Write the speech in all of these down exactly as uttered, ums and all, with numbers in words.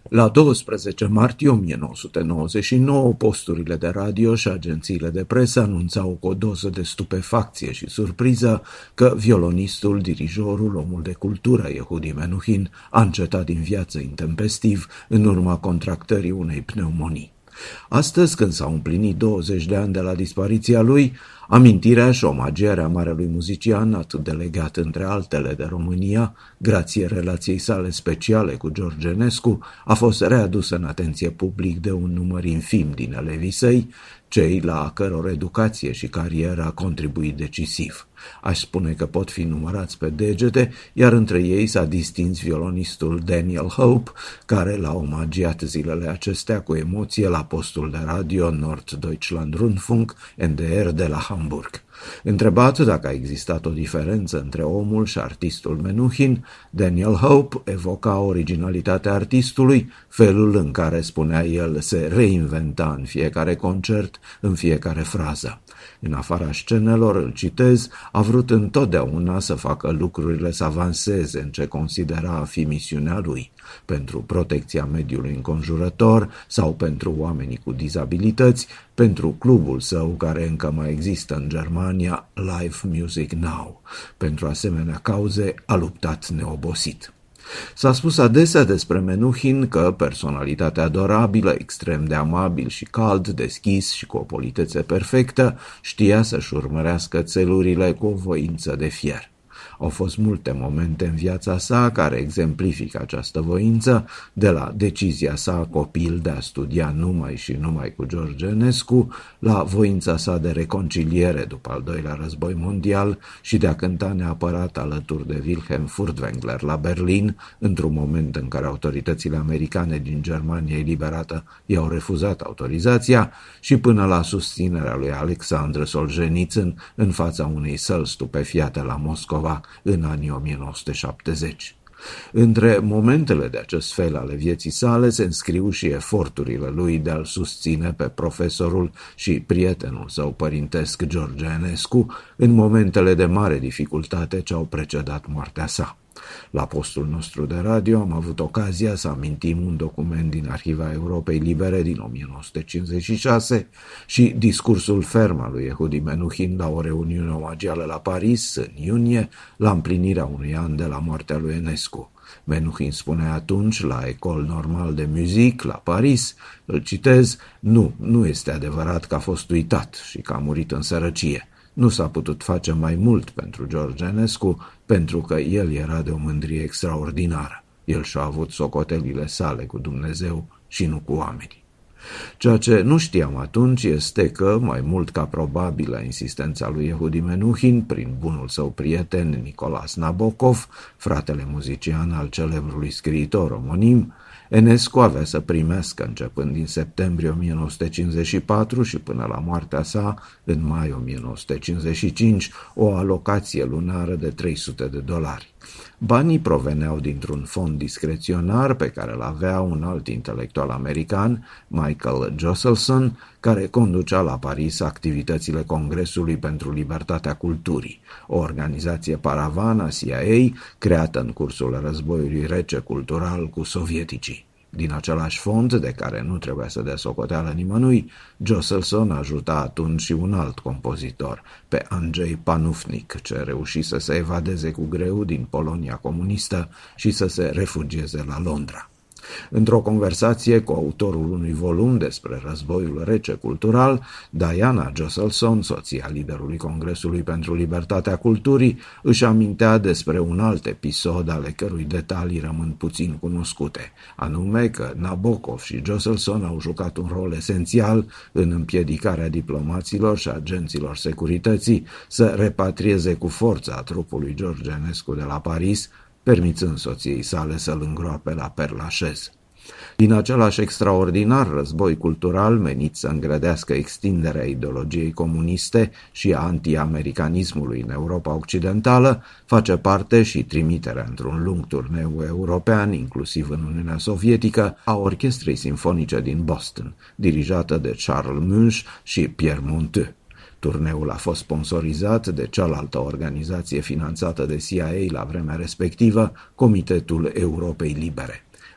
La doisprezece martie o mie nouă sute nouăzeci și nouă, posturile de radio și agențiile de presă anunțau cu o doză de stupefacție și surpriză că violonistul, dirijorul, omul de cultură Yehudi Menuhin a încetat din viață intempestiv în urma contractării unei pneumonii. Astăzi, când s-au împlinit douăzeci de ani de la dispariția lui, amintirea și omagierea marelui muzician, atât de legat între altele de România, grație relației sale speciale cu George Enescu, a fost readusă în atenție public de un număr infim din elevii săi, cei la căror educație și carieră a contribuit decisiv. Aș spune că pot fi numărați pe degete, iar între ei s-a distins violonistul Daniel Hope, care l-a omagiat zilele acestea cu emoție la postul de radio Norddeutschland Rundfunk N D R de la Hamburg. Întrebat dacă a existat o diferență între omul și artistul Menuhin, Daniel Hope evoca originalitatea artistului, felul în care, spunea el, se reinventa în fiecare concert, în fiecare frază. În afara scenelor, îl citez, a vrut întotdeauna să facă lucrurile să avanseze în ce considera a fi misiunea lui, pentru protecția mediului înconjurător sau pentru oamenii cu dizabilități, pentru clubul său care încă mai există în Germania, Live Music Now. Pentru asemenea cauze a luptat neobosit. S-a spus adesea despre Menuhin că personalitatea adorabilă, extrem de amabil și cald, deschis și cu o politețe perfectă, știa să-și urmărească țelurile cu o voință de fier. Au fost multe momente în viața sa care exemplifică această voință, de la decizia sa copil de a studia numai și numai cu George Enescu, la voința sa de reconciliere după al doilea război mondial și de a cânta neapărat alături de Wilhelm Furtwängler la Berlin, într-un moment în care autoritățile americane din Germania eliberată i-au refuzat autorizația, și până la susținerea lui Alexandru Solzhenitsyn în fața unei săli stupefiate la Moscova în anii o mie nouă sute șaptezeci. Între momentele de acest fel ale vieții sale se înscriu și eforturile lui de a-l susține pe profesorul și prietenul său părintesc George Enescu în momentele de mare dificultate ce au precedat moartea sa. La postul nostru de radio am avut ocazia să amintim un document din Arhiva Europei Libere din o mie nouă sute cincizeci și șase și discursul ferm al lui Yehudi Menuhin la o reuniune omagială la Paris în iunie, la împlinirea unui an de la moartea lui Enescu. Menuhin spunea atunci la École Normale de Musique la Paris, îl citez, nu, nu este adevărat că a fost uitat și că a murit în sărăcie. Nu s-a putut face mai mult pentru George Enescu, pentru că el era de o mândrie extraordinară. El și-a avut socotelile sale cu Dumnezeu și nu cu oamenii. Ceea ce nu știam atunci este că, mai mult ca probabilă insistența lui Yehudi Menuhin, prin bunul său prieten Nicolas Nabokov, fratele muzician al celebrului scriitor omonim, Enescu avea să primească începând din septembrie o mie nouă sute cincizeci și patru și până la moartea sa, în mai o mie nouă sute cincizeci și cinci, o alocație lunară de trei sute de dolari. Banii proveneau dintr-un fond discreționar pe care îl avea un alt intelectual american, Michael Josselson, care conducea la Paris activitățile Congresului pentru Libertatea Culturii, o organizație paravan a C I A creată în cursul războiului rece cultural cu sovieticii. Din același fond, de care nu trebuia să dea socoteală nimănui, Josselson ajuta atunci și un alt compozitor, pe Andrzej Panufnik, ce reuși să se evadeze cu greu din Polonia comunistă și să se refugieze la Londra. Într-o conversație cu autorul unui volum despre războiul rece cultural, Diana Josselson, soția liderului Congresului pentru Libertatea Culturii, își amintea despre un alt episod ale cărui detalii rămân puțin cunoscute, anume că Nabokov și Josselson au jucat un rol esențial în împiedicarea diplomaților și agenților securității să repatrieze cu forța trupul George Enescu de la Paris, permițând soției sale să-l îngroape la Père Lachaise. Din același extraordinar război cultural menit să îngrădească extinderea ideologiei comuniste și a anti-americanismului în Europa Occidentală, face parte și trimiterea într-un lung turneu european, inclusiv în Uniunea Sovietică, a Orchestrei Simfonice din Boston, dirijată de Charles Munch și Pierre Monteux. Turneul a fost sponsorizat de cealaltă organizație finanțată de C I A la vremea respectivă, Comitetul Europei Libere.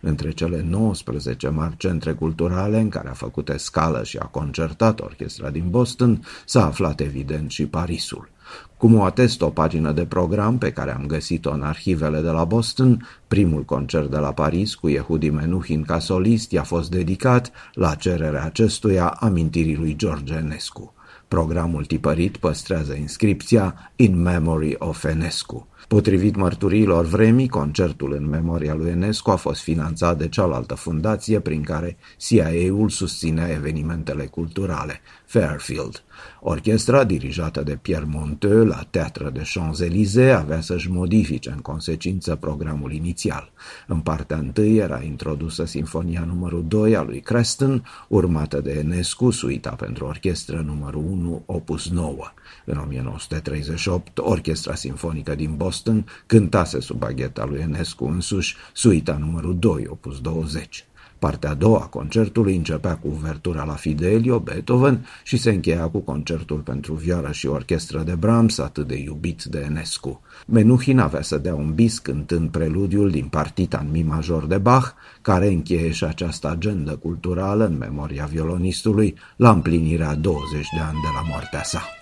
Între cele nouăsprezece mari centre culturale în care a făcut escală și a concertat orchestra din Boston, s-a aflat evident și Parisul. Cum o atestă o pagină de program pe care am găsit-o în arhivele de la Boston, primul concert de la Paris cu Yehudi Menuhin ca solist i-a fost dedicat, la cererea acestuia, amintirii lui George Enescu. Programul tipărit păstrează inscripția In Memory of Enescu. Potrivit mărturiilor vremii, concertul în memoria lui Enescu a fost finanțat de cealaltă fundație prin care C I A-ul susținea evenimentele culturale, Fairfield. Orchestra, dirijată de Pierre Monteux la Teatre de Champs-Élysées, avea să-și modifice în consecință programul inițial. În partea întâi era introdusă sinfonia numărul doi a lui Creston, urmată de Enescu, suita pentru orchestră numărul unu, opus nouă. În o mie nouă sute treizeci și opt, Orchestra Sinfonică din Boston cântase sub bagheta lui Enescu însuși suita numărul doi, opus douăzeci. Partea a doua a concertului începea cu uvertura la Fidelio, Beethoven, și se încheia cu concertul pentru vioară și orchestră de Brahms, atât de iubit de Enescu. Menuhin avea să dea un bis cântând preludiul din partita în mi major de Bach, care încheie și această agendă culturală în memoria violonistului la împlinirea douăzeci de ani de la moartea sa.